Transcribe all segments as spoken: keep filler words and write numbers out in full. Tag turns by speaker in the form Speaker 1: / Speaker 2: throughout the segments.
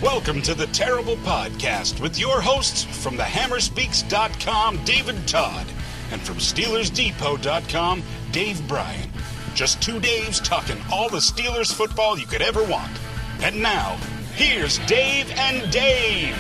Speaker 1: Welcome to the Terrible Podcast with your hosts from the hammer speaks dot com, David Todd, and from Steelers Depot dot com, Dave Bryan. Just two Daves talking all the Steelers football you could ever want. And now, here's Dave and Dave.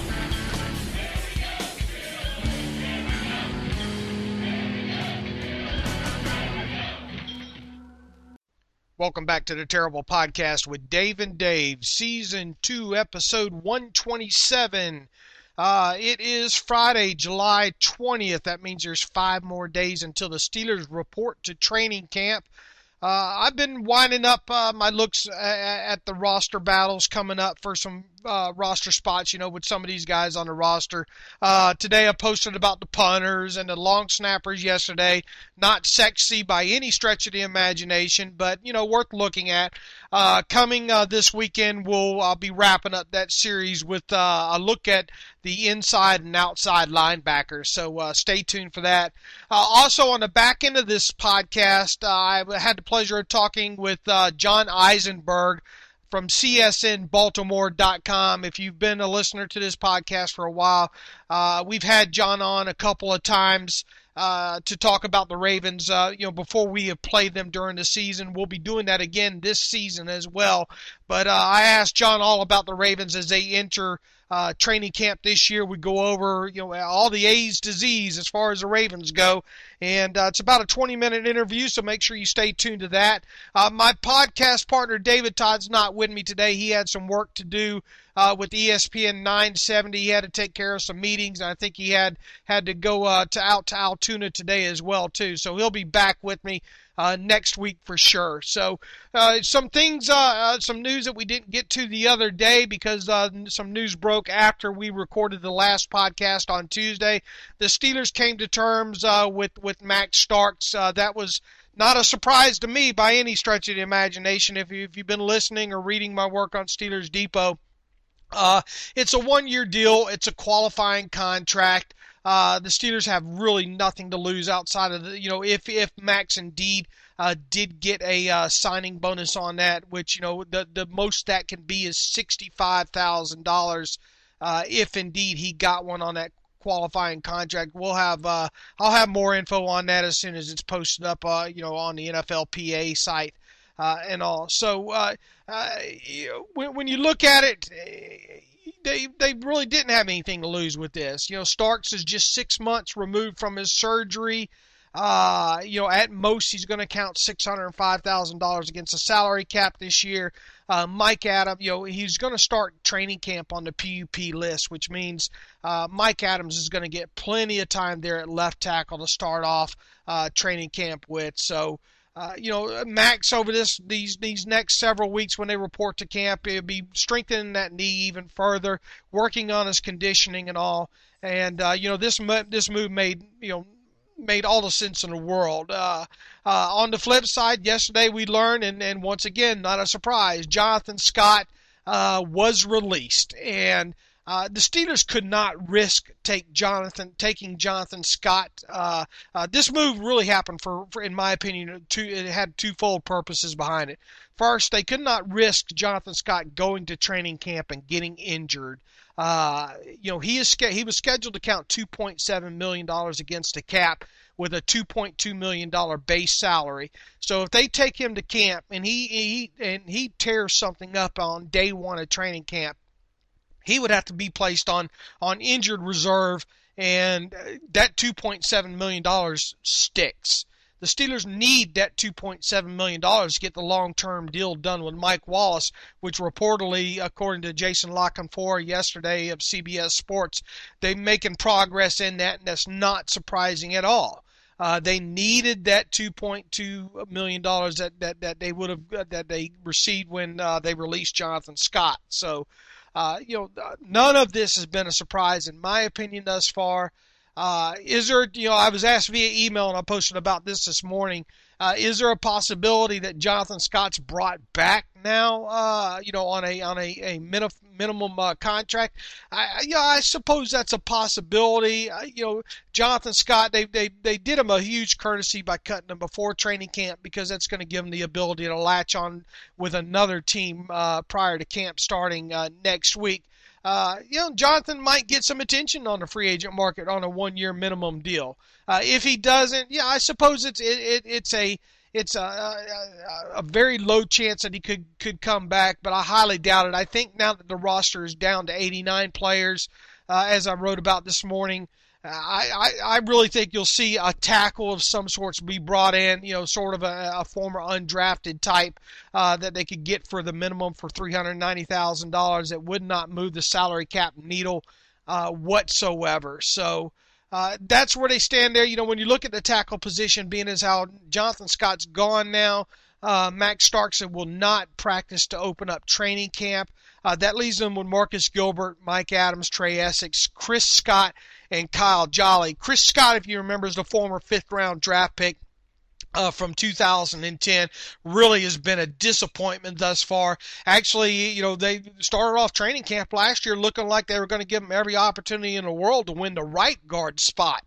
Speaker 2: Welcome back to the Terrible Podcast with Dave and Dave, Season two, Episode one twenty-seven. Uh, it is Friday, July twentieth. That means there's five more days until the Steelers report to training camp. Uh, I've been winding up uh, my looks at the roster battles coming up for some uh, roster spots, you know, with some of these guys on the roster. Uh, today I posted about the punters and the long snappers yesterday. Not sexy by any stretch of the imagination, but, you know, worth looking at. Uh, coming uh, this weekend, we'll I'll be wrapping up that series with uh, a look at the inside and outside linebackers. So uh, stay tuned for that. Uh, also, on the back end of this podcast, uh, I had the pleasure of talking with uh, John Eisenberg from C S N Baltimore dot com. If you've been a listener to this podcast for a while, uh, we've had John on a couple of times uh, to talk about the Ravens, uh, you know, before we have played them during the season. We'll be doing that again this season as well. But uh, I asked John all about the Ravens as they enter Uh, training camp this year. We go over, you know, all the A's to Z's as far as the Ravens go, and uh, it's about a twenty-minute interview, so make sure you stay tuned to that. Uh, my podcast partner, David Todd's not with me today. He had some work to do uh, with E S P N nine seventy. He had to take care of some meetings, and I think he had had to go uh, to out to Altoona today as well, too, so he'll be back with me Uh, next week for sure. So uh, some things, uh, uh, some news that we didn't get to the other day because uh, some news broke after we recorded the last podcast on Tuesday. The Steelers came to terms uh, with, with Max Starks. Uh, that was not a surprise to me by any stretch of the imagination. If, you, if you've been listening or reading my work on Steelers Depot, uh, it's a one-year deal. It's a qualifying contract. Uh, the Steelers have really nothing to lose outside of the, you know, if if Max indeed uh, did get a uh, signing bonus on that, which, you know, the, the most that can be is sixty-five thousand dollars uh, if indeed he got one on that qualifying contract. We'll have, uh, I'll have more info on that as soon as it's posted up, uh, you know, on the N F L P A site uh, and all. So uh, uh, when, when you look at it, They they really didn't have anything to lose with this. You know, Starks is just six months removed from his surgery. Uh, you know, at most he's going to count six hundred five thousand dollars against the salary cap this year. Uh, Mike Adams, you know, he's going to start training camp on the P U P list, which means uh, Mike Adams is going to get plenty of time there at left tackle to start off uh, training camp with. So, Uh, you know, Max over this these these next several weeks when they report to camp, he'll be strengthening that knee even further, working on his conditioning and all. And uh, you know, this this move made you know made all the sense in the world. Uh, uh, on the flip side, yesterday we learned, and, and once again, not a surprise, Jonathan Scott uh, was released, and Uh, the Steelers could not risk take Jonathan taking Jonathan Scott. Uh, uh, this move really happened for, for in my opinion, two, it had twofold purposes behind it. First, they could not risk Jonathan Scott going to training camp and getting injured. Uh, you know, he is he was scheduled to count two point seven million dollars against the cap with a two point two million dollars base salary. So if they take him to camp and he, he and he tears something up on day one of training camp, he would have to be placed on, on injured reserve, and that two point seven million dollars sticks. The Steelers need that two point seven million dollars to get the long-term deal done with Mike Wallace, which reportedly, according to Jason La Canfora yesterday of C B S Sports, they're making progress in that, and that's not surprising at all. Uh, they needed that two point two million dollars that, that, that they would have that they received when uh, they released Jonathan Scott. So, Uh, you know, none of this has been a surprise in my opinion thus far. Uh, is there, you know, I was asked via email and I posted about this this morning. Uh, is there a possibility that Jonathan Scott's brought back now, uh, you know, on a on a, a min- minimum uh, contract? I, yeah, I suppose that's a possibility. Uh, you know, Jonathan Scott, they, they they did him a huge courtesy by cutting him before training camp, because that's going to give him the ability to latch on with another team uh, prior to camp starting uh, next week. Uh, you know, Jonathan might get some attention on the free agent market on a one-year minimum deal. Uh, if he doesn't, yeah, I suppose it's it, it it's a it's a, a a very low chance that he could could come back, but I highly doubt it. I think now that the roster is down to eighty-nine players, uh, as I wrote about this morning, I, I, I really think you'll see a tackle of some sorts be brought in, you know, sort of a, a former undrafted type uh, that they could get for the minimum for three hundred ninety thousand dollars that would not move the salary cap needle uh, whatsoever. So uh, that's where they stand there. You know, when you look at the tackle position, being as how Jonathan Scott's gone now, uh, Max Starkson will not practice to open up training camp. Uh, that leaves them with Marcus Gilbert, Mike Adams, Trey Essex, Chris Scott, and Kyle Jolly. Chris Scott, if you remember, is the former fifth-round draft pick uh, from two thousand ten. Really has been a disappointment thus far. Actually, you know, they started off training camp last year looking like they were going to give him every opportunity in the world to win the right guard spot.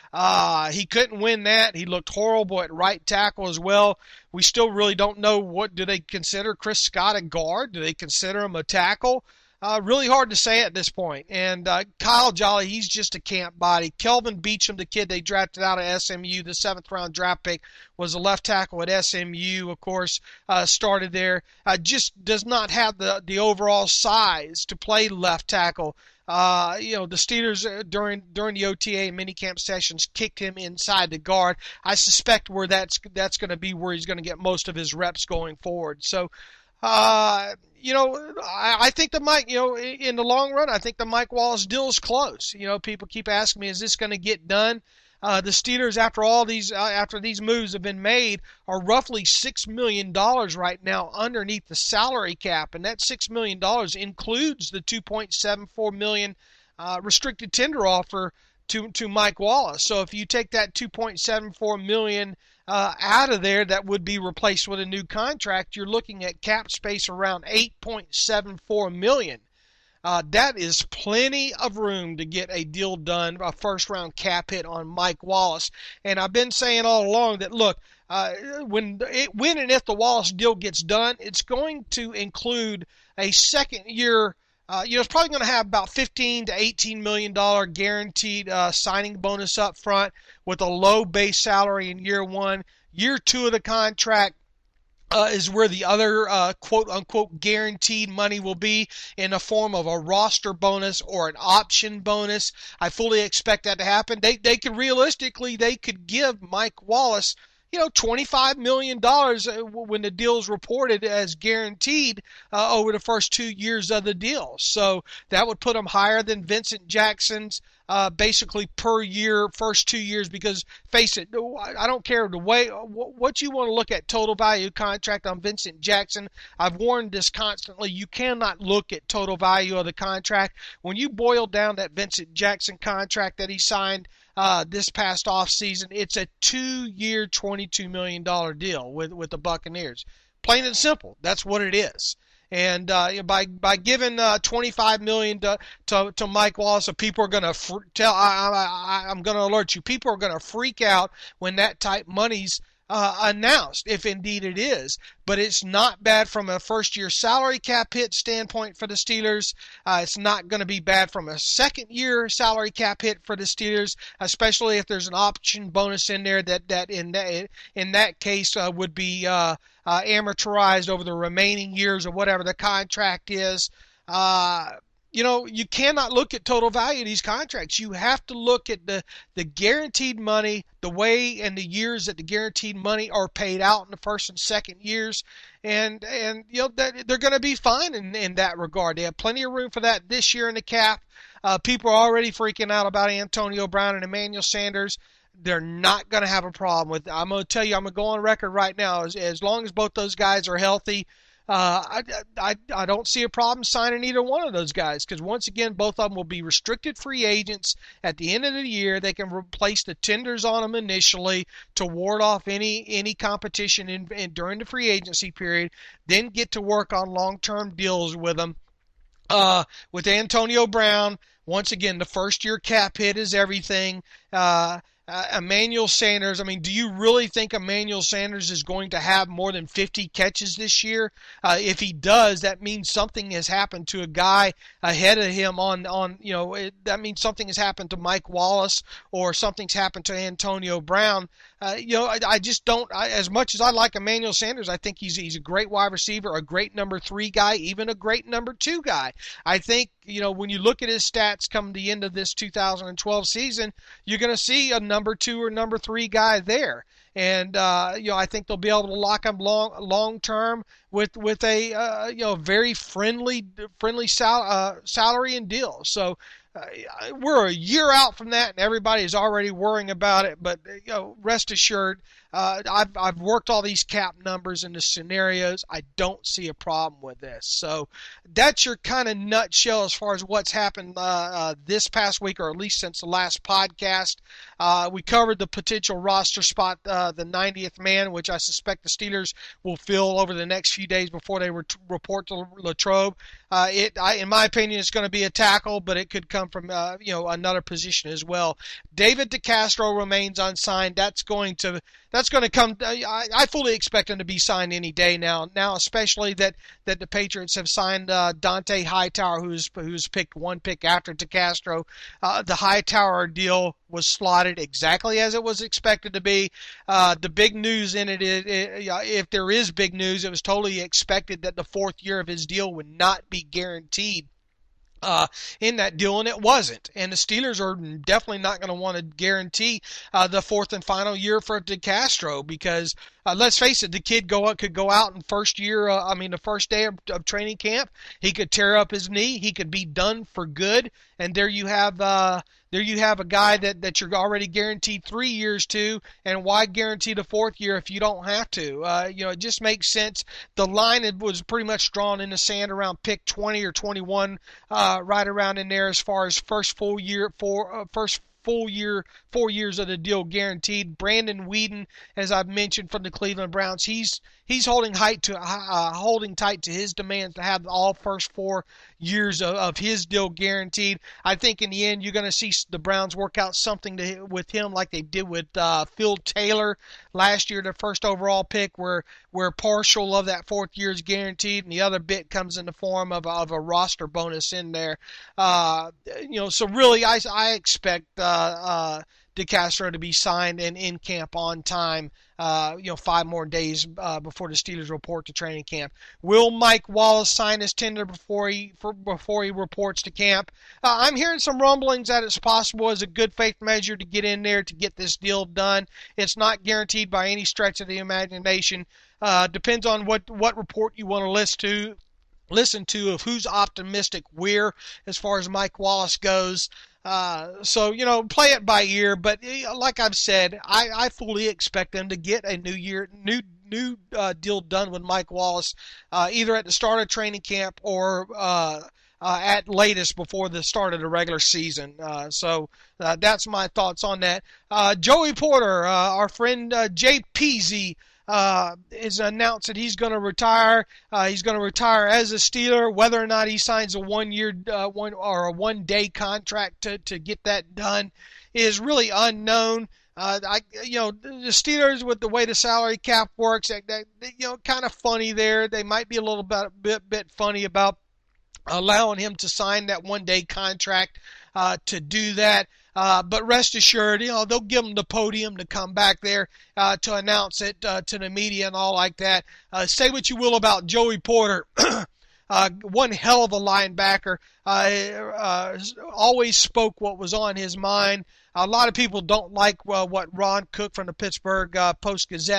Speaker 2: Uh, he couldn't win that. He looked horrible at right tackle as well. We still really don't know, what do they consider Chris Scott a guard? Do they consider him a tackle? Uh, really hard to say at this point. And uh, Kyle Jolly, he's just a camp body. Kelvin Beachum, the kid they drafted out of S M U, the seventh round draft pick, was a left tackle at S M U, of course, uh, started there. Uh, just does not have the, the overall size to play left tackle. Uh, you know, the Steelers uh, during during the O T A and minicamp sessions kicked him inside the guard. I suspect where that's that's going to be where he's going to get most of his reps going forward. So, uh, you know, I, I think the Mike, you know, in the long run, I think the Mike Wallace deal is close. You know, people keep asking me, is this going to get done? Uh, the Steelers, after all these, uh, after these moves have been made, are roughly six million dollars right now underneath the salary cap, and that six million dollars includes the two point seven four million dollars uh, restricted tender offer to to Mike Wallace. So if you take that two point seven four million dollars uh, out of there, that would be replaced with a new contract. You're looking at cap space around eight point seven four million dollars. Uh, that is plenty of room to get a deal done, a first-round cap hit on Mike Wallace. And I've been saying all along that, look, uh, when it, when and if the Wallace deal gets done, it's going to include a second-year, uh, you know, it's probably going to have about fifteen to eighteen million dollars guaranteed uh, signing bonus up front with a low base salary in year one. Year two of the contract, Uh, is where the other uh, quote-unquote guaranteed money will be in the form of a roster bonus or an option bonus. I fully expect that to happen. They they could realistically, they could give Mike Wallace, you know, twenty-five million dollars when the deal's reported as guaranteed uh, over the first two years of the deal. So that would put him higher than Vincent Jackson's uh, basically per year first two years, because face it, I don't care the way what you want to look at total value contract on Vincent Jackson. I've warned this constantly. You cannot look at total value of the contract. When you boil down that Vincent Jackson contract that he signed uh, this past offseason, it's a two-year, twenty-two million dollars deal with, with the Buccaneers. Plain and simple. That's what it is. And uh, by by giving uh, twenty-five million dollars to, to to Mike Wallace, people are going to fr- tell. I, I, I'm going to alert you. People are going to freak out when that type money's uh, announced, if indeed it is. But it's not bad from a first-year salary cap hit standpoint for the Steelers. Uh, it's not going to be bad from a second-year salary cap hit for the Steelers, especially if there's an option bonus in there that that in that in that case uh, would be uh, uh, amortized over the remaining years or whatever the contract is. Uh, You know, you cannot look at total value of these contracts. You have to look at the, the guaranteed money, the way and the years that the guaranteed money are paid out in the first and second years. And, and you know, that, they're going to be fine in, in that regard. They have plenty of room for that this year in the cap. Uh, people are already freaking out about Antonio Brown and Emmanuel Sanders. They're not going to have a problem with it. I'm going to tell you, I'm going to go on record right now. As, as long as both those guys are healthy, uh, I, I, I don't see a problem signing either one of those guys because, once again, both of them will be restricted free agents at the end of the year. They can replace the tenders on them initially to ward off any any competition in, in during the free agency period, then get to work on long-term deals with them. Uh, with Antonio Brown, once again, the first-year cap hit is everything. Uh, uh, Emmanuel Sanders, I mean, do you really think Emmanuel Sanders is going to have more than fifty catches this year? Uh, if he does, that means something has happened to a guy ahead of him on, on you know, it, that means something has happened to Mike Wallace or something's happened to Antonio Brown. Uh, you know, I, I just don't, I, as much as I like Emmanuel Sanders, I think he's he's a great wide receiver, a great number three guy, even a great number two guy. I think, you know, when you look at his stats come the end of this two thousand twelve season, you're going to see a number two or number three guy there. And, uh, you know, I think they'll be able to lock him long, long term with, with a, uh, you know, very friendly, friendly sal- uh, salary and deal. So, Uh, we're a year out from that, and everybody is already worrying about it. But you know, rest assured, uh, I've I've worked all these cap numbers into scenarios. I don't see a problem with this. So that's your kind of nutshell as far as what's happened uh, uh, this past week, or at least since the last podcast. Uh, we covered the potential roster spot, uh, the ninetieth man, which I suspect the Steelers will fill over the next few days before they re- report to Latrobe. Uh, it, I, in my opinion, it's going to be a tackle, but it could come from uh, you know another position as well. David DeCastro remains unsigned. That's going to that's going to come. I, I fully expect him to be signed any day now. Now, especially that, that the Patriots have signed uh, Dante Hightower, who's who's picked one pick after DeCastro. Uh, the Hightower deal was slotted exactly as it was expected to be. Uh, the big news in it is, if there is big news, it was totally expected that the fourth year of his deal would not be guaranteed uh, in that deal, and it wasn't. And the Steelers are definitely not going to want to guarantee uh, the fourth and final year for DeCastro because, uh, let's face it, the kid go could go out in first year, uh, I mean the first day of, of training camp, he could tear up his knee, he could be done for good, and there you have uh, there you have a guy that, that you're already guaranteed three years to, and why guarantee the fourth year if you don't have to? Uh, you know, it just makes sense. The line was pretty much drawn in the sand around pick twenty or twenty-one, uh, right around in there as far as first full year, for uh, first full year, four years of the deal guaranteed. Brandon Weeden, as I've mentioned, from the Cleveland Browns, he's he's holding tight to uh, holding tight to his demands to have all first four years of, of his deal guaranteed. I think in the end you're going to see the Browns work out something to, with him like they did with uh, Phil Taylor last year, the first overall pick, where where partial of that fourth year is guaranteed and the other bit comes in the form of, of a roster bonus in there. Uh, you know, so really I, I expect uh, uh, DeCastro to be signed and in camp on time. Uh, you know, five more days uh, before the Steelers report to training camp. Will Mike Wallace sign his tender before he for, before he reports to camp? Uh, I'm hearing some rumblings that it's possible as a good faith measure to get in there to get this deal done. It's not guaranteed by any stretch of the imagination. Uh, depends on what, what report you want to listen to. Listen to of who's optimistic where as far as Mike Wallace goes. Uh, so, you know, play it by ear, but like I've said, I, I fully expect them to get a new year, new new uh, deal done with Mike Wallace, uh, either at the start of training camp or uh, uh, at latest before the start of the regular season. Uh, so uh, that's my thoughts on that. Uh, Joey Porter, uh, our friend uh, Jay Peasy, Uh, is announced that he's going to retire. Uh, he's going to retire as a Steeler. Whether or not he signs a one-year, uh, one or a one-day contract to, to get that done is really unknown. Uh, I, you know, the Steelers with the way the salary cap works, that, that, you know, kind of funny there. They might be a little bit, bit, bit funny about allowing him to sign that one-day contract uh, to do that. Uh, but rest assured, you know, they'll give him the podium to come back there uh, to announce it uh, to the media and all like that. Uh, say what you will about Joey Porter. Uh, one hell of a linebacker. Uh, uh, always spoke what was on his mind. A lot of people don't like uh, what Ron Cook from the Pittsburgh uh, Post-Gazette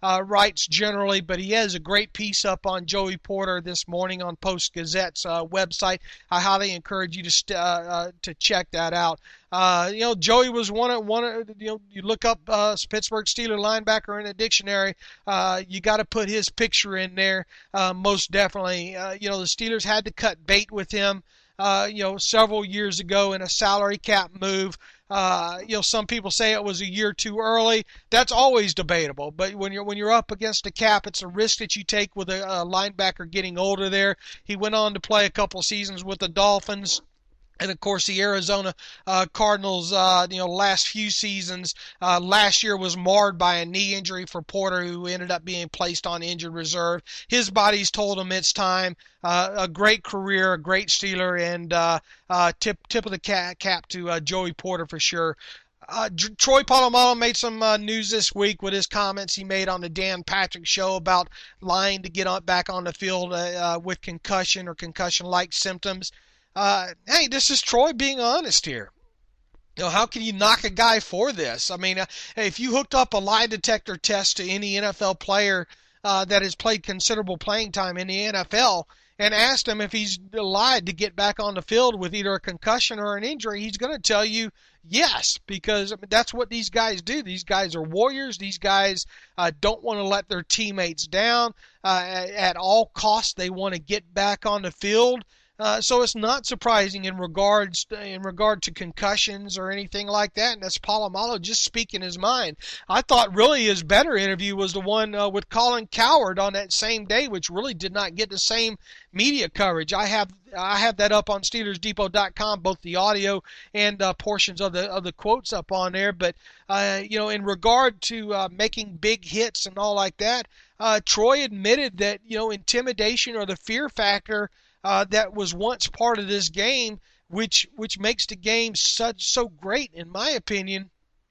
Speaker 2: uh, writes generally, but he has a great piece up on Joey Porter this morning on Post-Gazette's uh, website. I highly encourage you to st- uh, uh, to check that out. Uh, you know, Joey was one of one of you know. You look up uh, Pittsburgh Steelers linebacker in a dictionary, uh, you got to put his picture in there. Uh, most definitely, uh, you know, the Steelers had to cut bait with him. Uh, you know, several years ago in a salary cap move. Uh, you know, some people say it was a year too early. That's always debatable. But when you're when you're up against a cap, it's a risk that you take with a, a linebacker getting older. There, he went on to play a couple seasons with the Dolphins. And, of course, the Arizona uh, Cardinals, uh, you know, last few seasons, uh, last year was marred by a knee injury for Porter, who ended up being placed on injured reserve. His body's told him it's time. Uh, a great career, a great Steeler, and uh, uh, tip tip of the cap, cap to uh, Joey Porter for sure. Uh, Troy Polamalu made some uh, news this week with his comments he made on the Dan Patrick show about lying to get on, back on the field uh, uh, with concussion or concussion-like symptoms. Uh, hey, this is Troy being honest here. You know, how can you knock a guy for this? I mean, uh, if you hooked up a lie detector test to any N F L player uh, that has played considerable playing time in the N F L and asked him if he's lied to get back on the field with either a concussion or an injury, he's going to tell you yes, because I mean, that's what these guys do. These guys are warriors. These guys uh, don't want to let their teammates down. Uh, at, at all costs, they want to get back on the field. Uh, so it's not surprising in regards to, in regard to concussions or anything like that. And that's Polamalu just speaking his mind. I thought really his better interview was the one uh, with Colin Cowherd on that same day, which really did not get the same media coverage. I have I have that up on Steelers Depot dot com, both the audio and uh, portions of the of the quotes up on there. But uh, you know, in regard to uh, making big hits and all like that, uh, Troy admitted that you know intimidation or the fear factor Uh, that was once part of this game, which which makes the game such so great, in my opinion.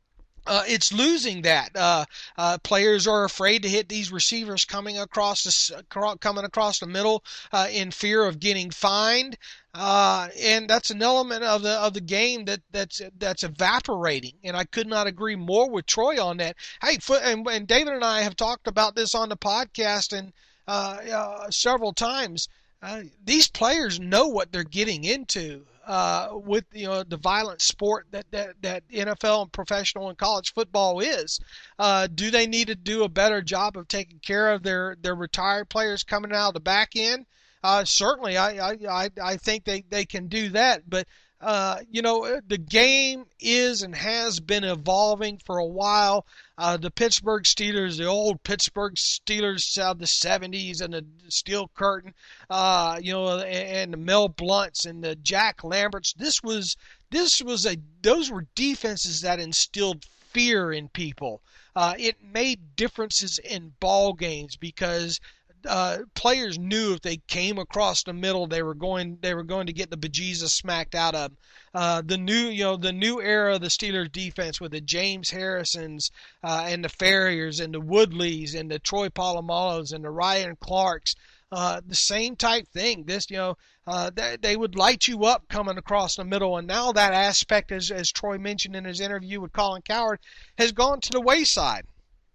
Speaker 2: Uh, it's losing that. Uh, uh, players are afraid to hit these receivers coming across the coming across the middle uh, in fear of getting fined, uh, and that's an element of the of the game that that's that's evaporating. And I could not agree more with Troy on that. Hey, and, and David and I have talked about this on the podcast and uh, uh, several times. Uh, these players know what they're getting into uh, with you know the violent sport that, that, that N F L and professional and college football is. Uh, do they need to do a better job of taking care of their, their retired players coming out of the back end? Uh, certainly, I, I, I think they, they can do that. But, uh, you know, the game is and has been evolving for a while. Uh, the Pittsburgh Steelers, the old Pittsburgh Steelers of the seventies and the Steel Curtain, uh, you know, and, and the Mel Blunts and the Jack Lamberts. This was this was a those were defenses that instilled fear in people. Uh, it made differences in ball games because uh, players knew if they came across the middle, they were going they were going to get the bejesus smacked out of them. Uh, the new, you know, the new era of the Steelers defense with the James Harrisons uh, and the Farriers and the Woodleys and the Troy Polomalus and the Ryan Clarks, uh, the same type thing. This, you know, uh, they, they would light you up coming across the middle, and now that aspect, as as Troy mentioned in his interview with Colin Cowherd, has gone to the wayside,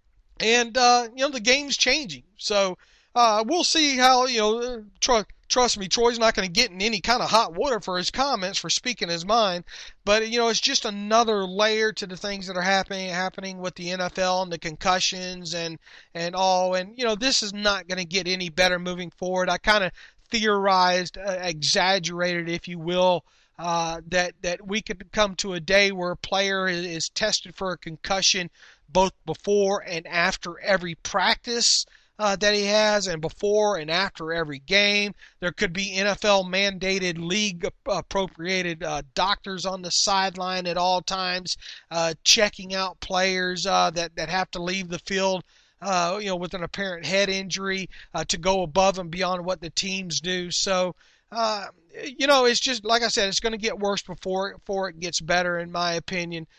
Speaker 2: and uh, you know the game's changing. So uh, we'll see how you know. Troy, Trust me, Troy's not going to get in any kind of hot water for his comments, for speaking his mind. But, you know, it's just another layer to the things that are happening happening with the N F L and the concussions and, and all. And, you know, this is not going to get any better moving forward. I kind of theorized, uh, exaggerated, if you will, uh, that, that we could come to a day where a player is, is tested for a concussion both before and after every practice Uh, that he has, and before and after every game. There could be N F L-mandated, league-appropriated uh, doctors on the sideline at all times, uh, checking out players uh, that, that have to leave the field uh, you know, with an apparent head injury uh, to go above and beyond what the teams do. So, uh, you know, it's just, like I said, it's going to get worse before, before it gets better, in my opinion.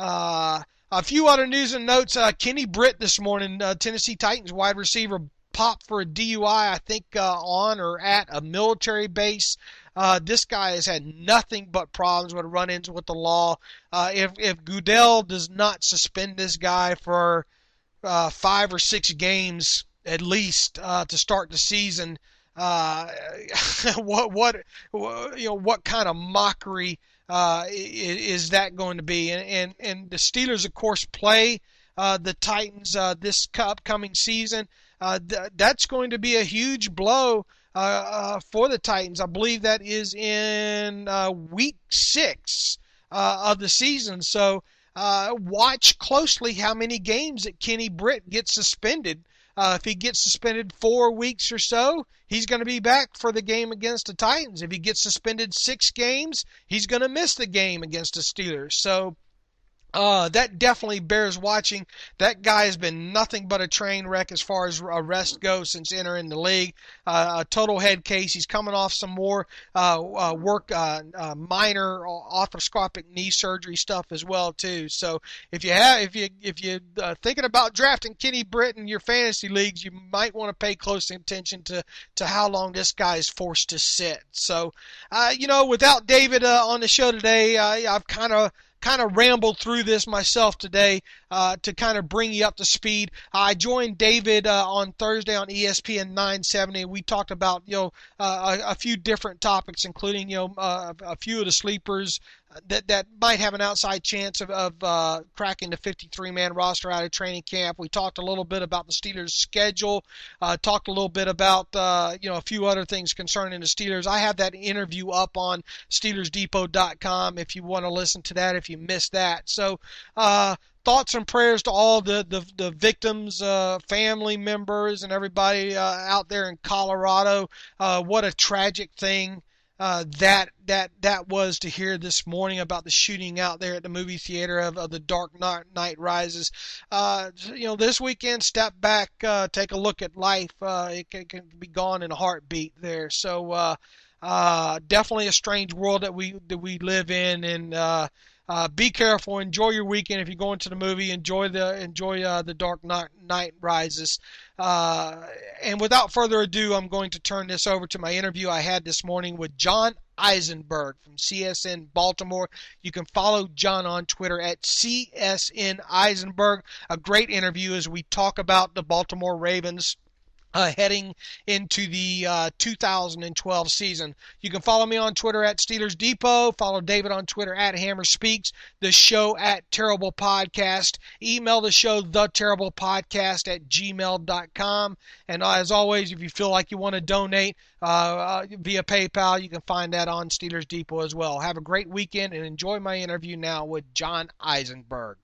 Speaker 2: Uh A few other news and notes. Uh, Kenny Britt this morning, uh, Tennessee Titans wide receiver, popped for a D U I, I think uh, on or at a military base. Uh, this guy has had nothing but problems with run-ins with the law. Uh, if, if Goodell does not suspend this guy for uh, five or six games at least uh, to start the season. Uh, what what you know what kind of mockery uh, is that going to be? And and, and the Steelers, of course, play uh, the Titans uh, this upcoming season. Uh, th- that's going to be a huge blow uh, uh, for the Titans. I believe that is in uh, week six uh, of the season. So uh, watch closely how many games that Kenny Britt gets suspended. Uh, if he gets suspended four weeks or so, he's going to be back for the game against the Titans. If he gets suspended six games, he's going to miss the game against the Steelers. So uh, that definitely bears watching. That guy has been nothing but a train wreck as far as arrests go since entering the league. Uh, a total head case. He's coming off some more uh, uh, work, uh, uh, minor arthroscopic knee surgery stuff as well too. So if you have, if you if you uh, thinking about drafting Kenny Britt in your fantasy leagues, you might want to pay close attention to to how long this guy is forced to sit. So, uh, you know, without David uh, on the show today, uh, I've kind of. kind of rambled through this myself today uh, to kind of bring you up to speed. I joined David uh, on Thursday on E S P N nine seventy. We talked about you know uh, a, a few different topics, including you know uh, a few of the sleepers that that might have an outside chance of, of uh, cracking the fifty-three man roster out of training camp. We talked a little bit about the Steelers' schedule. Uh, talked a little bit about uh, you know a few other things concerning the Steelers. I have that interview up on Steelers Depot dot com if you want to listen to that. If you missed that, so. Uh, Thoughts and prayers to all the, the, the victims, uh, family members, and everybody uh, out there in Colorado. Uh, what a tragic thing uh, that that that was to hear this morning about the shooting out there at the movie theater of, of The Dark Knight Rises. Uh, you know, this weekend, step back, uh, take a look at life. Uh, it can, can be gone in a heartbeat there. So uh, uh, definitely a strange world that we that we live in, and uh, Uh, be careful. Enjoy your weekend. If you're going to the movie, enjoy the enjoy uh, the Dark Knight Rises. Uh, and without further ado, I'm going to turn this over to my interview I had this morning with John Eisenberg from C S N Baltimore. You can follow John on Twitter at C S N Eisenberg. A great interview as we talk about the Baltimore Ravens Uh, heading into the uh, two thousand twelve season. You can follow me on Twitter at Steelers Depot. Follow David on Twitter at Hammer Speaks. The show at Terrible Podcast. Email the show, the Terrible Podcast at gmail dot com. And uh, as always, if you feel like you want to donate uh, uh, via PayPal, you can find that on Steelers Depot as well. Have a great weekend and enjoy my interview now with John Eisenberg.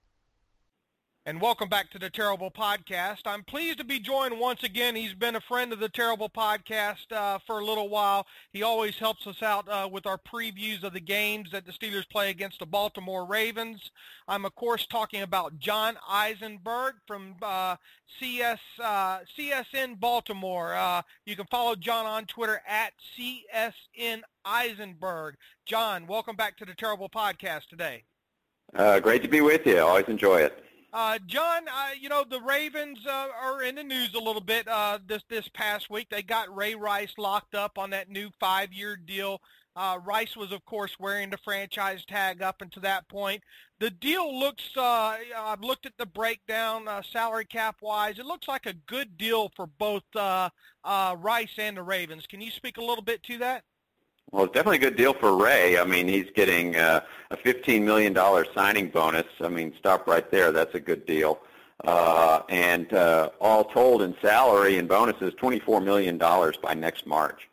Speaker 2: And welcome back to the Terrible Podcast. I'm pleased to be joined once again. He's been a friend of the Terrible Podcast uh, for a little while. He always helps us out uh, with our previews of the games that the Steelers play against the Baltimore Ravens. I'm, of course, talking about John Eisenberg from uh, C S, uh, C S N Baltimore. Uh, you can follow John on Twitter at C S N Eisenberg. John, welcome back to the Terrible Podcast today.
Speaker 3: Uh, great to be with you. Always enjoy it.
Speaker 2: Uh, John, uh, you know, the Ravens uh, are in the news a little bit uh, this this past week. They got Ray Rice locked up on that new five-year deal. Uh, Rice was, of course, wearing the franchise tag up until that point. The deal looks, uh, I've looked at the breakdown uh, salary cap-wise. It looks like a good deal for both uh, uh, Rice and the Ravens. Can you speak a little bit to that?
Speaker 3: Well, it's definitely a good deal for Ray. I mean, he's getting uh, a fifteen million dollars signing bonus. I mean, stop right there. That's a good deal. Uh, and uh, all told in salary and bonuses, twenty-four million dollars by next March.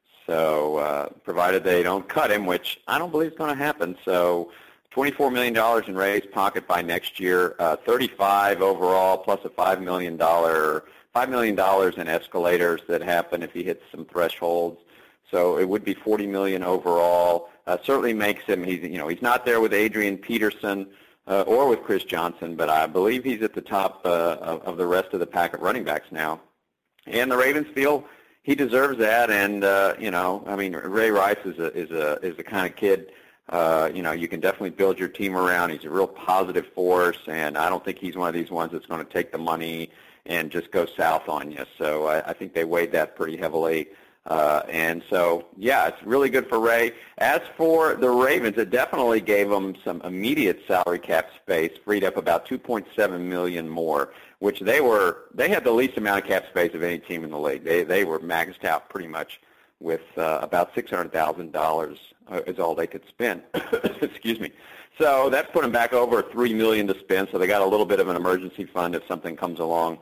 Speaker 3: So uh, provided they don't cut him, which I don't believe is going to happen. So twenty-four million dollars in Ray's pocket by next year, uh, thirty-five overall plus a five million dollars, five million dollars in escalators that happen if he hits some thresholds. So it would be forty million dollars overall. Uh, certainly makes him. He's you know he's not there with Adrian Peterson uh, or with Chris Johnson, but I believe he's at the top uh, of, of the rest of the pack of running backs now. And the Ravens feel he deserves that. And uh, you know, I mean, Ray Rice is a is a is the kind of kid uh, you know you can definitely build your team around. He's a real positive force, and I don't think he's one of these ones that's going to take the money and just go south on you. So I, I think they weighed that pretty heavily. Uh, and so, yeah, it's really good for Ray. As for the Ravens, it definitely gave them some immediate salary cap space, freed up about two point seven million dollars more, which they were they had the least amount of cap space of any team in the league. They they were maxed out pretty much with uh, about six hundred thousand dollars is all they could spend. Excuse me. So that's put them back over three million dollars to spend. So they got a little bit of an emergency fund if something comes along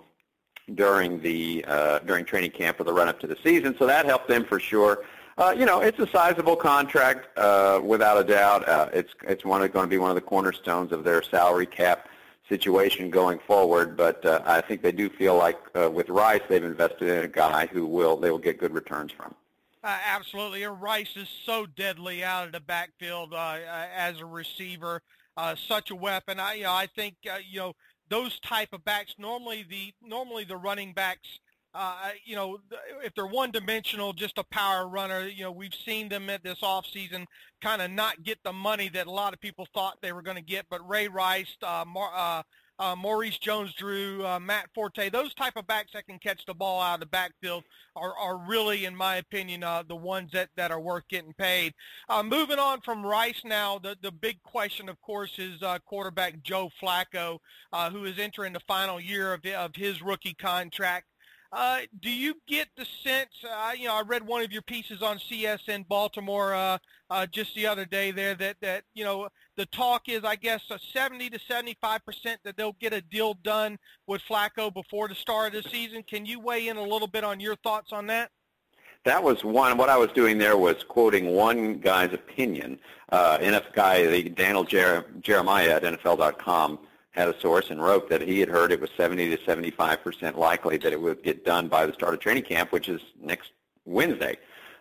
Speaker 3: during the uh, during training camp or the run-up to the season. So that helped them for sure. Uh, you know, it's a sizable contract uh, without a doubt. Uh, it's it's one going to be one of the cornerstones of their salary cap situation going forward. But uh, I think they do feel like uh, with Rice, they've invested in a guy who will they will get good returns from.
Speaker 2: Uh, absolutely. And Rice is so deadly out of the backfield uh, uh, as a receiver, uh, such a weapon. I, you know, I think, uh, you know, those type of backs, normally the normally the running backs, uh, you know, if they're one-dimensional, just a power runner, you know, we've seen them at this offseason kind of not get the money that a lot of people thought they were going to get. But Ray Rice, uh, Mar- uh, uh, Maurice Jones-Drew, uh, Matt Forte, those type of backs that can catch the ball out of the backfield are, are really, in my opinion, uh, the ones that, that are worth getting paid. Uh, moving on from Rice now, the, the big question, of course, is uh, quarterback Joe Flacco, uh, who is entering the final year of, of his rookie contract. Uh, do you get the sense, uh, you know, I read one of your pieces on C S N Baltimore uh, uh, just the other day there that, that, you know, the talk is, I guess, a seventy to seventy-five percent that they'll get a deal done with Flacco before the start of the season. Can you weigh in a little bit on your thoughts on that?
Speaker 3: That was one. What I was doing there was quoting one guy's opinion. Uh, N F guy, the Daniel Jer- Jeremiah at N F L dot com, had a source and wrote that he had heard it was seventy to seventy-five percent likely that it would get done by the start of training camp, which is next Wednesday.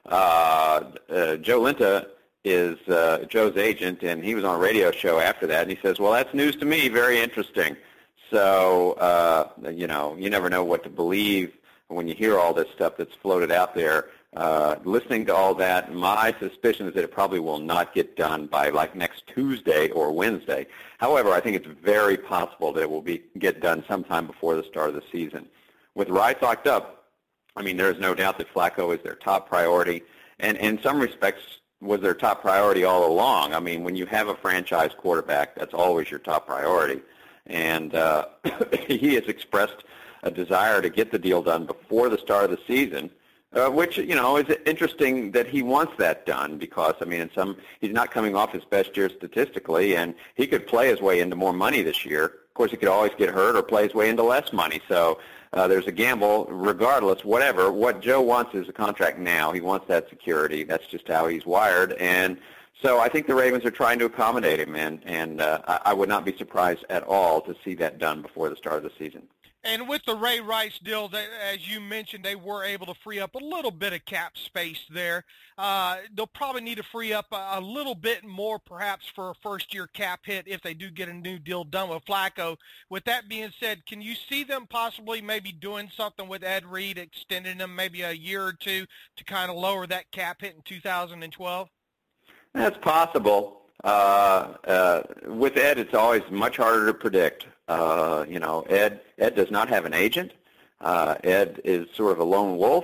Speaker 3: Uh, uh, Joe Linta is uh, Joe's agent, and he was on a radio show after that, and he says, well, that's news to me, very interesting. So, uh, you know, you never know what to believe when you hear all this stuff that's floated out there. Uh, listening to all that, my suspicion is that it probably will not get done by like next Tuesday or Wednesday. However, I think it's very possible that it will be get done sometime before the start of the season. With Rice locked up, I mean, there's no doubt that Flacco is their top priority, and in some respects was their top priority all along. I mean, when you have a franchise quarterback, that's always your top priority, and uh, he has expressed a desire to get the deal done before the start of the season. Uh, which, you know, is interesting that he wants that done because, I mean, in some he's not coming off his best year statistically, and he could play his way into more money this year. Of course, he could always get hurt or play his way into less money. So uh, there's a gamble regardless, whatever. What Joe wants is a contract now. He wants that security. That's just how he's wired. And so I think the Ravens are trying to accommodate him, and, and uh, I, I would not be surprised at all to see that done before the start of the season.
Speaker 2: And with the Ray Rice deal, they, as you mentioned, they were able to free up a little bit of cap space there. Uh, they'll probably need to free up a, a little bit more perhaps for a first-year cap hit if they do get a new deal done with Flacco. With that being said, can you see them possibly maybe doing something with Ed Reed, extending them maybe a year or two to kind of lower that cap hit in two thousand twelve?
Speaker 3: That's possible. Uh, uh, with Ed, it's always much harder to predict. Uh, you know, Ed Ed does not have an agent. Uh, Ed is sort of a lone wolf,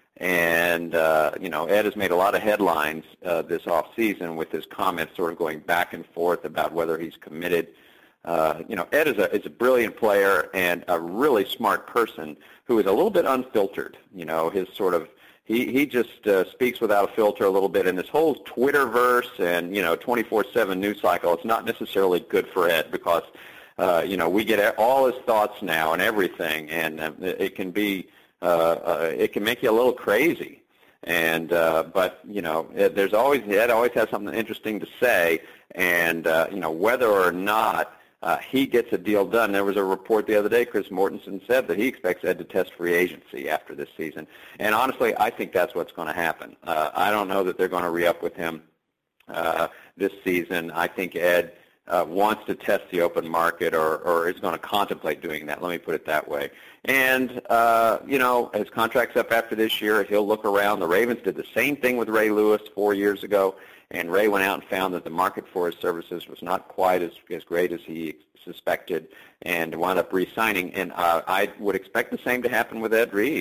Speaker 3: and uh, you know, Ed has made a lot of headlines uh, this off season with his comments, sort of going back and forth about whether he's committed. Uh, you know, Ed is a is a brilliant player and a really smart person who is a little bit unfiltered. You know, his sort of He he just uh, speaks without a filter a little bit, and this whole Twitterverse and, you know, twenty-four seven news cycle, it's not necessarily good for Ed because, uh, you know, we get all his thoughts now and everything, and uh, it can be, uh, uh, it can make you a little crazy. And, uh, but, you know, there's always, Ed always has something interesting to say, and, uh, you know, whether or not Uh, he gets a deal done. There was a report the other day, Chris Mortensen said that he expects Ed to test free agency after this season. And honestly, I think that's what's going to happen. Uh, I don't know that they're going to re-up with him uh, this season. I think Ed uh, wants to test the open market or, or is going to contemplate doing that. Let me put it that way. And, uh, you know, his contract's up after this year. He'll look around. The Ravens did the same thing with Ray Lewis four years ago. And Ray went out and found that the market for his services was not quite as, as great as he suspected and wound up re-signing. And uh, I would expect the same to happen with Ed Reed.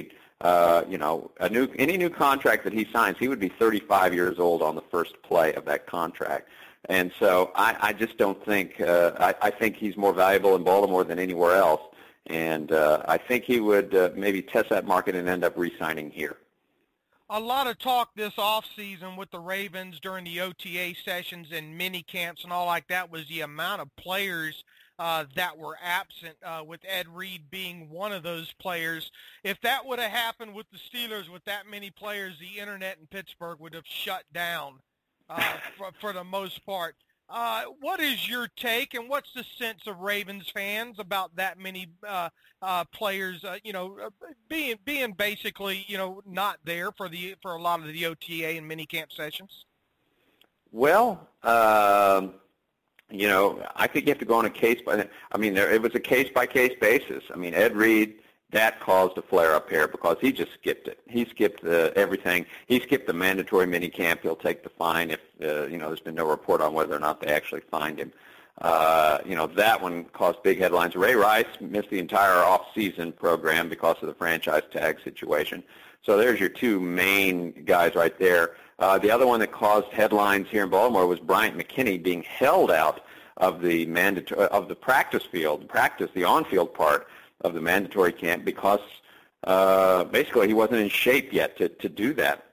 Speaker 3: uh, you know, a new any new contract that he signs, he would be thirty-five years old on the first play of that contract. And so I, I just don't think uh, I, I think he's more valuable in Baltimore than anywhere else. And uh, I think he would uh, maybe test that market and end up re-signing here.
Speaker 2: A lot of talk this offseason with the Ravens during the O T A sessions and mini camps and all like that was the amount of players uh, that were absent, uh, with Ed Reed being one of those players. If that would have happened with the Steelers with that many players, the internet in Pittsburgh would have shut down uh, for, for the most part. Uh, what is your take, and what's the sense of Ravens fans about that many uh, uh, players, uh, you know, being being basically, you know, not there for the for a lot of the O T A and minicamp sessions?
Speaker 3: Well, um, you know, I think you have to go on a case by. I mean, there, it was a case by case basis. I mean, Ed Reed. That caused a flare-up here because he just skipped it. He skipped uh, everything. He skipped the mandatory minicamp. He'll take the fine if, uh, you know, there's been no report on whether or not they actually fined him. Uh, you know, that one caused big headlines. Ray Rice missed the entire off-season program because of the franchise tag situation. So there's your two main guys right there. Uh, the other one that caused headlines here in Baltimore was Bryant McKinnie being held out of the mandatory of the practice field, practice, the on-field part of the mandatory camp because uh, basically he wasn't in shape yet to, to do that.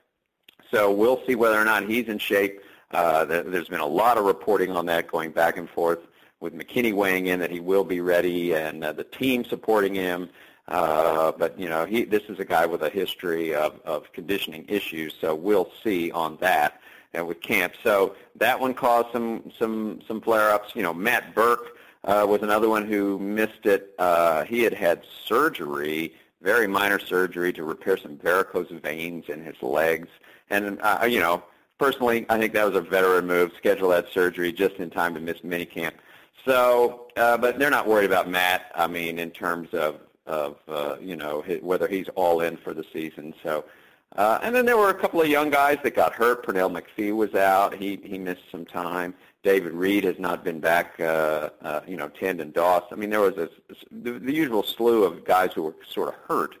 Speaker 3: So we'll see whether or not he's in shape. Uh, there's been a lot of reporting on that going back and forth with McKinney weighing in that he will be ready and uh, the team supporting him. Uh, but, you know, he, this is a guy with a history of, of conditioning issues, so we'll see on that and with camp. So that one caused some, some, some flare-ups. You know, Matt Burke Uh, was another one who missed it. Uh, he had had surgery, very minor surgery, to repair some varicose veins in his legs. And, uh, you know, personally, I think that was a veteran move, schedule that surgery just in time to miss minicamp. So, uh, but they're not worried about Matt, I mean, in terms of, of uh, you know, his, whether he's all in for the season. So, uh, and then there were a couple of young guys that got hurt. Pernell McPhee was out. He, he missed some time. David Reed has not been back, uh, uh, you know, Tandon Doss. I mean, there was a, the, the usual slew of guys who were sort of hurt.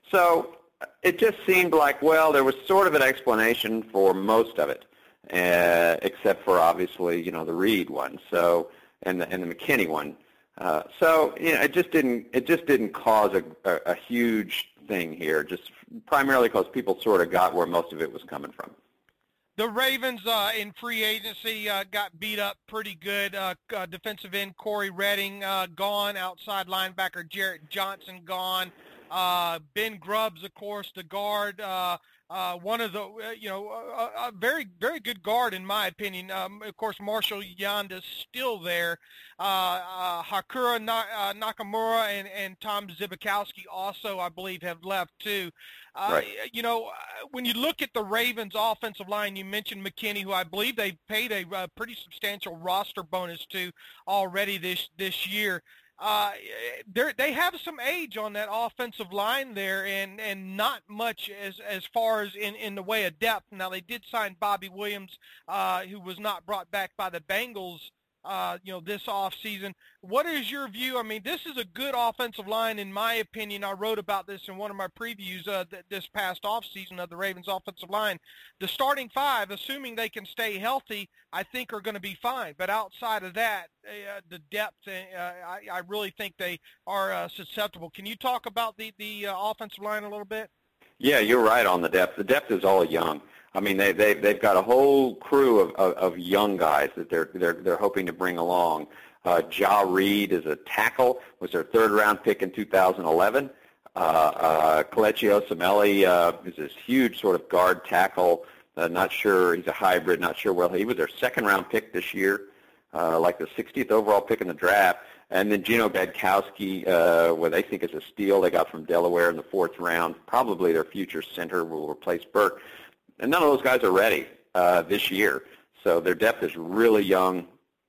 Speaker 3: So it just seemed like, well, there was sort of an explanation for most of it, uh, except for obviously, you know, the Reed one. So and the, and the McKinney one. Uh, so you know, it just didn't it just didn't cause a, a, a huge thing here. Just primarily because people sort of got where most of it was coming from.
Speaker 2: The Ravens uh, in free agency uh, got beat up pretty good. Uh, uh, defensive end Corey Redding uh, gone. Outside linebacker Jarrett Johnson gone. Uh, Ben Grubbs, of course, the guard. Uh, uh, one of the, uh, you know, a, a very, very good guard in my opinion. Um, of course, Marshall Yanda's still there. Uh, uh, Hakura Na- uh, Nakamura and, and Tom Zibikowski also, I believe, have left too. Uh,
Speaker 3: right.
Speaker 2: You know, when you look at the Ravens' offensive line, you mentioned McKinney, who I believe they paid a, a pretty substantial roster bonus to already this this year. Uh, they have some age on that offensive line there, and, and not much as as far as in, in the way of depth. Now, they did sign Bobby Williams, uh, who was not brought back by the Bengals, uh, you know, this offseason. What is your view? I mean, this is a good offensive line, in my opinion. I wrote about this in one of my previews uh, th- this past offseason of the Ravens offensive line. The starting five, assuming they can stay healthy, I think are going to be fine. But outside of that, uh, the depth, uh, I, I really think they are uh, susceptible. Can you talk about the, the uh, offensive line a little bit?
Speaker 3: Yeah, you're right on the depth. The depth is all young. I mean, they they they've got a whole crew of, of, of young guys that they're they're they're hoping to bring along. Uh, Ja Reed is a tackle, was their third round pick in two thousand eleven. Uh, uh, Kelechi Osemele uh, is this huge sort of guard tackle. Uh, not sure he's a hybrid. Not sure well he was their second round pick this year, uh, like the sixtieth overall pick in the draft. And then Gino Gadkowski, uh, what they think is a steal they got from Delaware in the fourth round. Probably their future center will replace Burke. And none of those guys are ready uh, this year. So their depth is really young.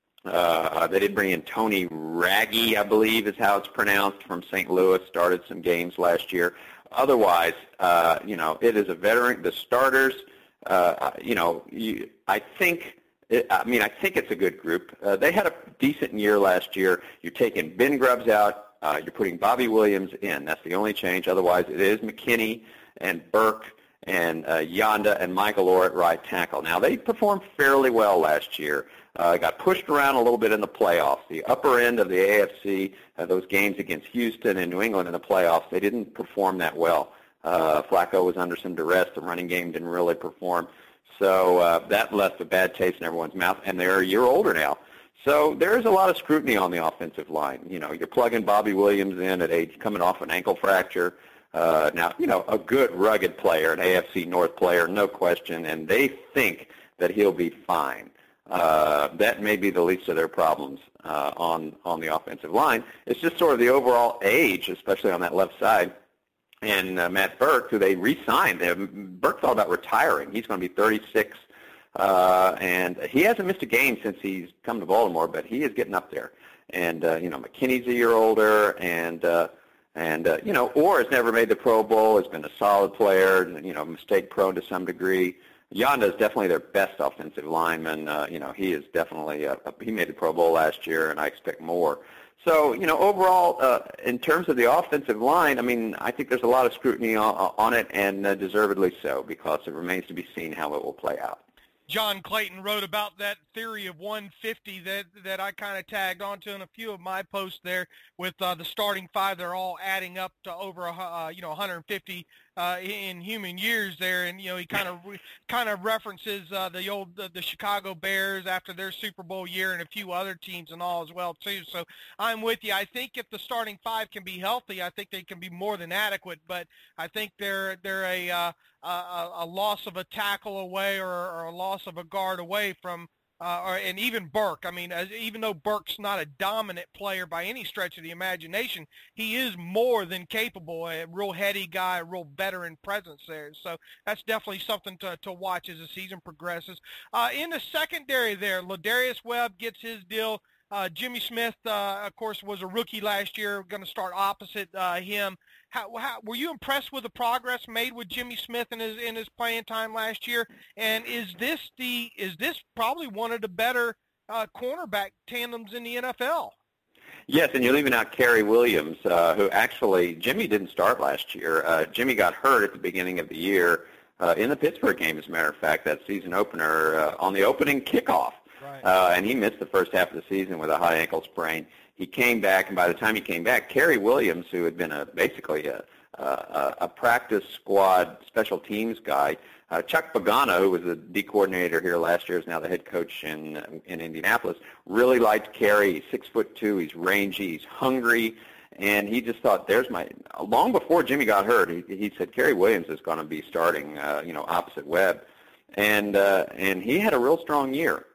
Speaker 3: Uh, they did bring in Tony Raggi, I believe is how it's pronounced, from Saint Louis, started some games last year. Otherwise, uh, you know, it is a veteran. The starters, uh, you know, you, I think, it, I mean, I think it's a good group. Uh, they had a decent year last year. You're taking Ben Grubbs out. Uh, you're putting Bobby Williams in. That's the only change. Otherwise, it is McKinney and Burke and uh, Yanda and Michael Orr at right tackle. Now, they performed fairly well last year. Uh, got pushed around a little bit in the playoffs. The upper end of the A F C, uh, those games against Houston and New England in the playoffs, they didn't perform that well. Uh, Flacco was under some duress. The running game didn't really perform. So uh, that left a bad taste in everyone's mouth, and they're a year older now. So there's a lot of scrutiny on the offensive line. You know, you're plugging Bobby Williams in at age coming off an ankle fracture. Uh, now, you know, a good, rugged player, an A F C North player, no question, and they think that he'll be fine. Uh, that may be the least of their problems uh, on on the offensive line. It's just sort of the overall age, especially on that left side. And uh, Matt Burke, who they re-signed, they, Burke thought about retiring. He's going to be thirty-six, uh, and he hasn't missed a game since he's come to Baltimore, but he is getting up there. And, uh, you know, McKinney's a year older, and, uh, and uh, you know, Orr has never made the Pro Bowl, has been a solid player, you know, mistake-prone to some degree. Yanda is definitely their best offensive lineman. Uh, you know, he is definitely a, a, he made the Pro Bowl last year, and I expect more. So, you know, overall, uh, in terms of the offensive line, I mean, I think there's a lot of scrutiny on, on it, and uh, deservedly so, because it remains to be seen how it will play out.
Speaker 2: John Clayton wrote about that theory of one fifty that that I kind of tagged onto in a few of my posts there with uh, the starting five. They're all adding up to over a, uh, you know one hundred fifty uh, in human years there, and you know he kind of kind of references uh, the old the, the Chicago Bears after their Super Bowl year and a few other teams and all as well too. So I'm with you. I think if the starting five can be healthy, I think they can be more than adequate. But I think they're they're a uh, a, a loss of a tackle away or, or a loss of a guard away from, uh, or, and even Burke. I mean, as, even though Burke's not a dominant player by any stretch of the imagination, he is more than capable, a real heady guy, a real veteran presence there. So that's definitely something to, to watch as the season progresses. Uh, in the secondary there, Ladarius Webb gets his deal. Uh, Jimmy Smith, uh, of course, was a rookie last year, going to start opposite uh, him. How, how, were you impressed with the progress made with Jimmy Smith in his in his playing time last year? And is this the is this probably one of the better uh, cornerback tandems in the N F L?
Speaker 3: Yes, and you're leaving out Kerry Williams, uh, who actually Jimmy didn't start last year. Uh, Jimmy got hurt at the beginning of the year uh, in the Pittsburgh game, as a matter of fact, that season opener uh, on the opening kickoff.
Speaker 2: Right.
Speaker 3: Uh, and he missed the first half of the season with a high ankle sprain. He came back, and by the time he came back, Kerry Williams, who had been a basically a, a, a practice squad special teams guy, uh, Chuck Pagano, who was the D coordinator here last year, is now the head coach in in Indianapolis, really liked Kerry. He's six foot two. He's rangy. He's hungry. And he just thought, there's my, long before Jimmy got hurt, he, he said, Kerry Williams is going to be starting, uh, you know, opposite Webb. And, uh, and he had a real strong year.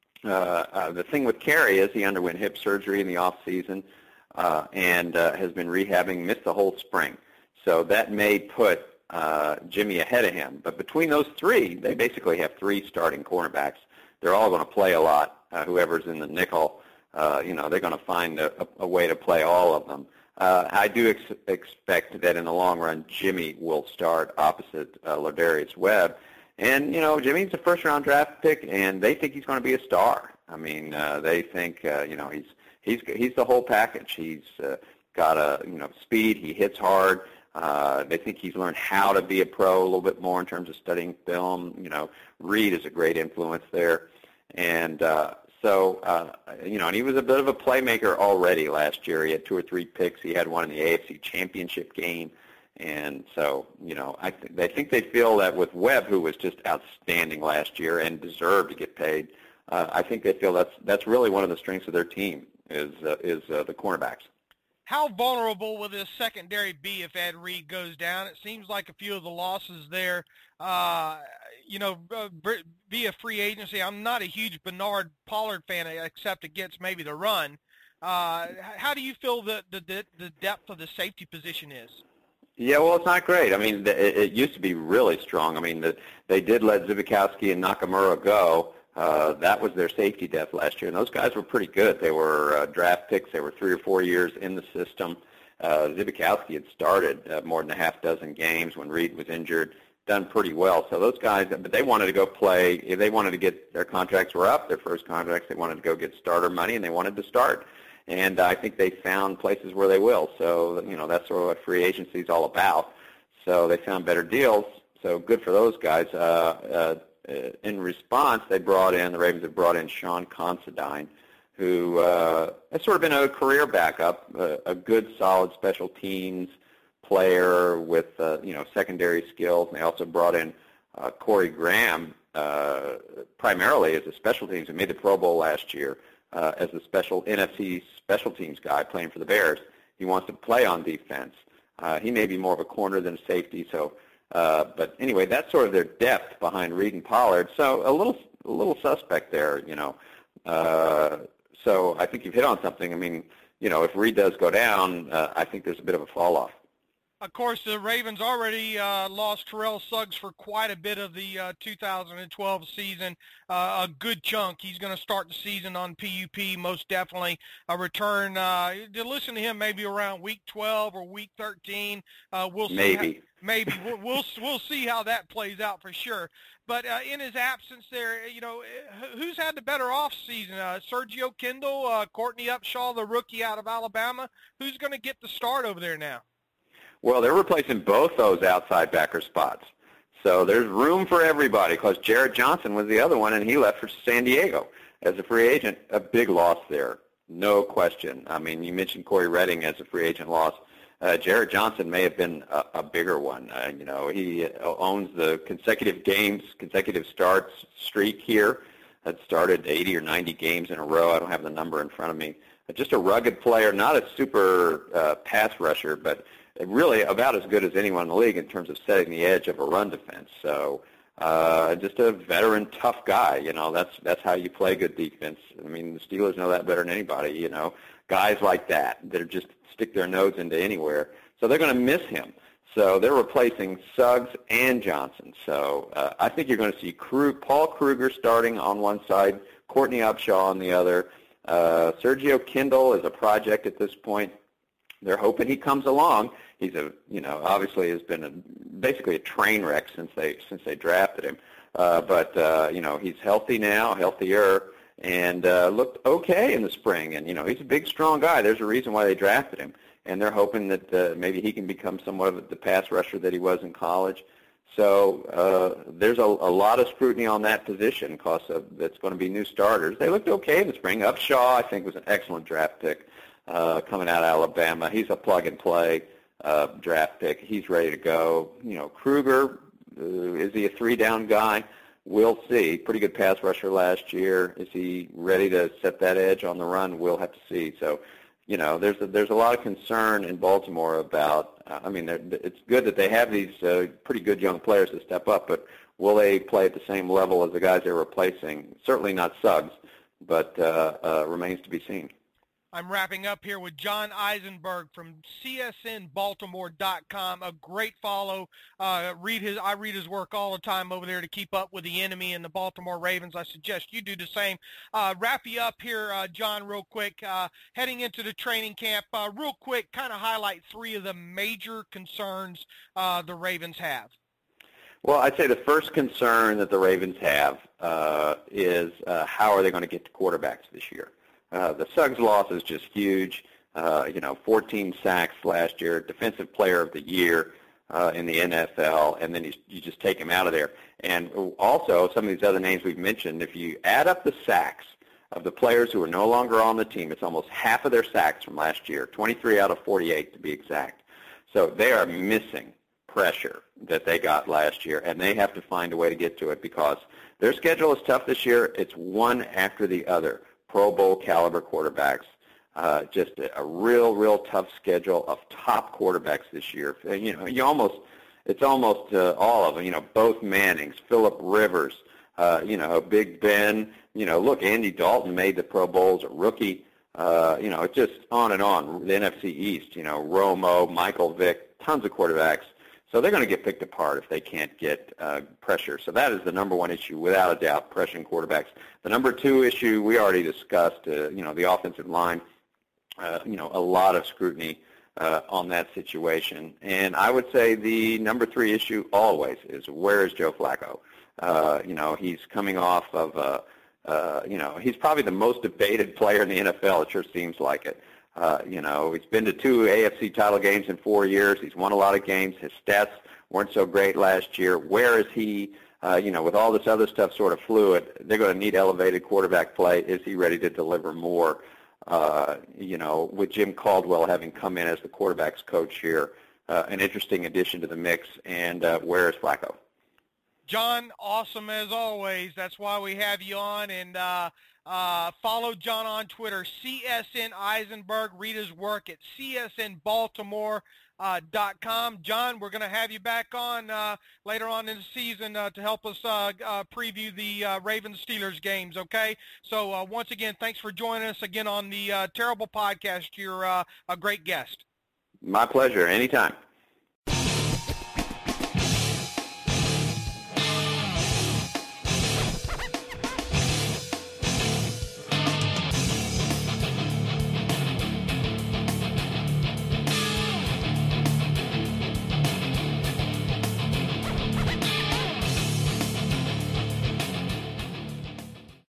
Speaker 3: Uh, uh, the thing with Kerry is he underwent hip surgery in the off season uh, and uh, has been rehabbing, missed the whole spring. So that may put uh, Jimmy ahead of him. But between those three, they basically have three starting cornerbacks. They're all going to play a lot. Uh, whoever's in the nickel, uh, you know, they're going to find a, a way to play all of them. Uh, I do ex- expect that in the long run, Jimmy will start opposite uh, Ladarius Webb. And, you know, Jimmy's a first-round draft pick, and they think he's going to be a star. I mean, uh, they think, uh, you know, he's he's he's the whole package. He's uh, got a, you know, speed. He hits hard. Uh, they think he's learned how to be a pro a little bit more in terms of studying film. You know, Reed is a great influence there. And uh, so, uh, you know, and he was a bit of a playmaker already last year. He had two or three picks. He had one in the A F C Championship game. And so, you know, I th- they think they feel that with Webb, who was just outstanding last year and deserved to get paid, uh, I think they feel that's that's really one of the strengths of their team is uh, is uh, the cornerbacks.
Speaker 2: How vulnerable will this secondary be if Ed Reed goes down? It seems like a few of the losses there, uh, you know, via free agency. I'm not a huge Bernard Pollard fan, except against maybe the run. Uh, how do you feel the, the the depth of the safety position is?
Speaker 3: Yeah, well, it's not great. I mean, it, it used to be really strong. I mean, the, they did let Zbikowski and Nakamura go. Uh, that was their safety depth last year, and those guys were pretty good. They were uh, draft picks. They were three or four years in the system. Uh, Zbikowski had started uh, more than a half dozen games when Reed was injured, done pretty well. So those guys, but they wanted to go play. If they wanted to get, their contracts were up, their first contracts, they wanted to go get starter money, and they wanted to start. And I think they found places where they will. So, you know, that's sort of what free agency is all about. So they found better deals. So good for those guys. Uh, uh, in response, they brought in, the Ravens have brought in Sean Considine, who uh, has sort of been a career backup, uh, a good, solid special teams player with, uh, you know, secondary skills. And they also brought in uh, Corey Graham, uh, primarily as a special teams, who made the Pro Bowl last year uh, as a special N F C special teams guy playing for the Bears. He wants to play on defense. Uh, he may be more of a corner than a safety. So, uh, but anyway, that's sort of their depth behind Reed and Pollard. So a little, a little suspect there, you know. Uh, so I think you've hit on something. I mean, you know, if Reed does go down, uh, I think there's a bit of a fall off.
Speaker 2: Of course, the Ravens already uh, lost Terrell Suggs for quite a bit of the uh, two thousand twelve season, uh, a good chunk. He's going to start the season on P U P, most definitely. A return, uh, to listen to him maybe around week twelve or week thirteen. Uh, we'll see.
Speaker 3: Maybe.
Speaker 2: How, maybe. We'll, we'll, we'll see how that plays out for sure. But uh, in his absence there, you know, who's had the better off season? Uh, Sergio Kindle, uh, Courtney Upshaw, the rookie out of Alabama. Who's going to get the start over there now?
Speaker 3: Well, they're replacing both those outside backer spots. So there's room for everybody because Jared Johnson was the other one, and he left for San Diego as a free agent. A big loss there, no question. I mean, you mentioned Corey Redding as a free agent loss. Uh, Jared Johnson may have been a, a bigger one. Uh, you know, he owns the consecutive games, consecutive starts streak here. That started eighty or ninety games in a row. I don't have the number in front of me. But just a rugged player, not a super uh, pass rusher, but really about as good as anyone in the league in terms of setting the edge of a run defense. So uh, just a veteran, tough guy. You know, that's that's how you play good defense. I mean, the Steelers know that better than anybody. You know, guys like that that are just stick their nose into anywhere. So they're going to miss him. So they're replacing Suggs and Johnson. So uh, I think you're going to see Krug, Paul Kruger starting on one side, Courtney Upshaw on the other. Uh, Sergio Kindle is a project at this point. They're hoping he comes along. He's a, you know, obviously has been a, basically a train wreck since they since they drafted him. Uh, but uh, you know, he's healthy now, healthier, and uh, looked okay in the spring. And you know, he's a big, strong guy. There's a reason why they drafted him, and they're hoping that uh, maybe he can become somewhat of the pass rusher that he was in college. So uh, there's a, a lot of scrutiny on that position because that's going to be new starters. They looked okay in the spring. Upshaw, I think, was an excellent draft pick. Uh, coming out of Alabama. He's a plug-and-play uh, draft pick. He's ready to go. You know, Kruger, uh, is he a three-down guy? We'll see. Pretty good pass rusher last year. Is he ready to set that edge on the run? We'll have to see. So, you know, there's a, there's a lot of concern in Baltimore about, uh, I mean, it's good that they have these uh, pretty good young players to step up, but will they play at the same level as the guys they're replacing? Certainly not Suggs, but uh, uh, remains to be seen.
Speaker 2: I'm wrapping up here with John Eisenberg from C S N Baltimore dot com. A great follow. Uh, read his. I read his work all the time over there to keep up with the enemy and the Baltimore Ravens. I suggest you do the same. Uh, wrap you up here, uh, John, real quick. Uh, heading into the training camp, uh, real quick, kind of highlight three of the major concerns uh, the Ravens have.
Speaker 3: Well, I'd say the first concern that the Ravens have uh, is uh, how are they going to get to quarterbacks this year? Uh, the Suggs loss is just huge. Uh, you know, fourteen sacks last year, Defensive Player of the Year uh, in the N F L, and then you, you just take him out of there. And also, some of these other names we've mentioned, if you add up the sacks of the players who are no longer on the team, it's almost half of their sacks from last year, twenty-three out of forty-eight to be exact. So they are missing pressure that they got last year, and they have to find a way to get to it because their schedule is tough this year. It's one after the other. Pro Bowl caliber quarterbacks, uh, just a, a real, real tough schedule of top quarterbacks this year. You know, you almost, it's almost uh, all of them. You know, both Mannings, Phillip Rivers, uh, you know, Big Ben. You know, look, Andy Dalton made the Pro Bowl as a rookie. Uh, you know, it's just on and on. The N F C East. You know, Romo, Michael Vick, tons of quarterbacks. So they're going to get picked apart if they can't get uh, pressure. So that is the number one issue, without a doubt, pressuring quarterbacks. The number two issue we already discussed, uh, you know, the offensive line, uh, you know, a lot of scrutiny uh, on that situation. And I would say the number three issue always is where is Joe Flacco? Uh, you know, he's coming off of, uh, uh, you know, he's probably the most debated player in the N F L. It sure seems like it. Uh, you know, he's been to two A F C title games in four years. He's won a lot of games. His stats weren't so great last year. Where is he? Uh, you know, with all this other stuff sort of fluid, they're going to need elevated quarterback play. Is he ready to deliver more? Uh, you know, with Jim Caldwell having come in as the quarterback's coach here, uh, an interesting addition to the mix. And uh, where is Flacco?
Speaker 2: John, awesome as always. That's why we have you on. And uh, uh, follow John on Twitter, C S N Eisenberg. Read his work at C S N Baltimore dot com. John, we're going to have you back on uh, later on in the season uh, to help us uh, uh, preview the uh, Ravens-Steelers games, okay? So uh, once again, thanks for joining us again on the uh, Terrible Podcast. You're uh, a great guest.
Speaker 3: My pleasure. Anytime.